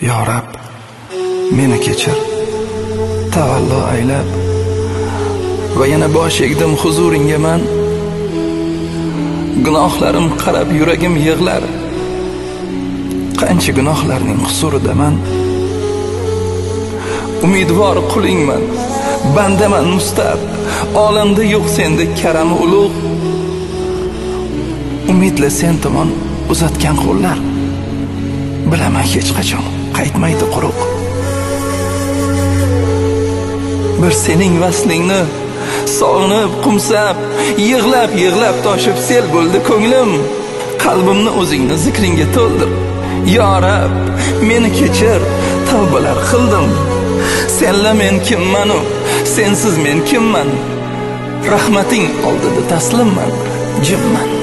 yo Rab, meni kechir, tavallo aylab. Va yana bosh egdim huzuringga man. Gunohlarim qarab yuragim yig'lar. Qancha gunohlarning qusuridaman. Umidvor qulingman, bandaman mustab. Olamda yo'q senda karami ulug'. Umidla sen tomon uzatgan qo'llar, bilaman hech qachon qaytmaydi quruq. Bir sening vaslingni sog'inib qumsab, yig'lab toshib sel bo'ldi ko'nglim. Qalbimni o'zingni zikringga to'ldir. Yo Rab, meni kechir, tavbalar qildim. Senla men kimman, sensiz men kimman? Rahmating oldida taslimman, jimman.